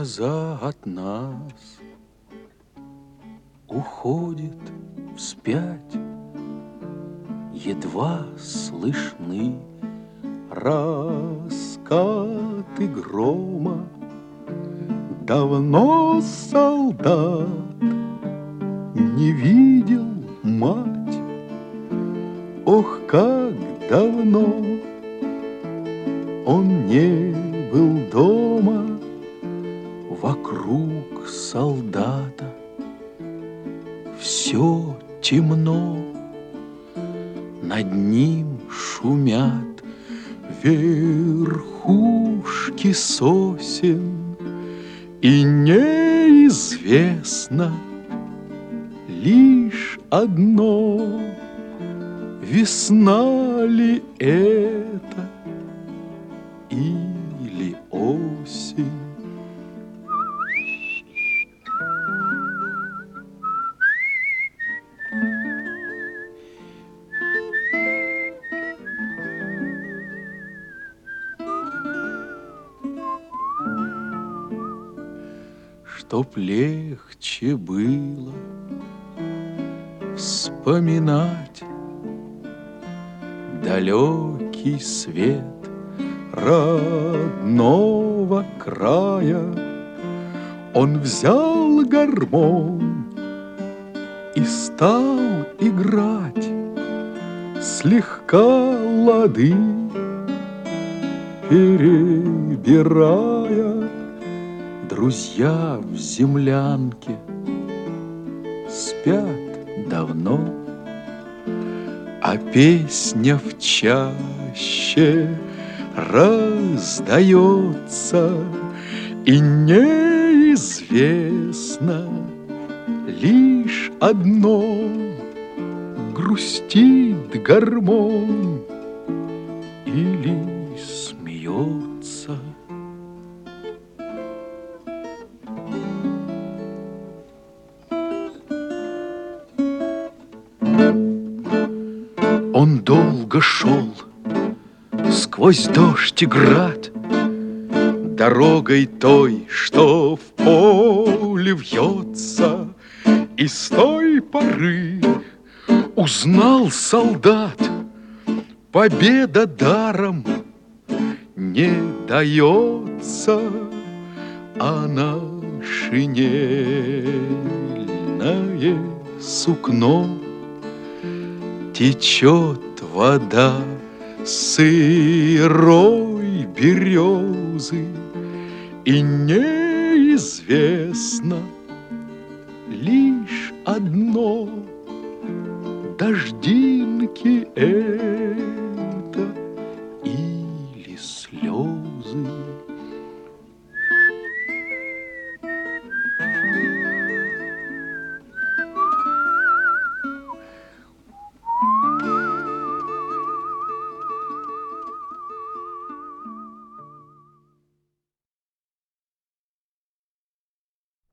глаза от нас уходит вспять, едва слышны раскаты грома. Давно солдат не видел мать, ох, как давно он не был дома. Вокруг солдата все темно, над ним шумят верхушки сосен, и неизвестно лишь одно: весна ли это или осень. Чтоб легче было вспоминать далекий свет родного края, он взял гармонь и стал играть, слегка лады перебирая. Друзья в землянке спят давно, а песня в чаще раздается, и неизвестно лишь одно: грустит гармонь или смеется. Он долго шел сквозь дождь и град, дорогой той, что в поле вьется, и с той поры узнал солдат: победа даром не дается, а на шинельное сукно течет вода сырой березы, и неизвестно лишь одно: дождинки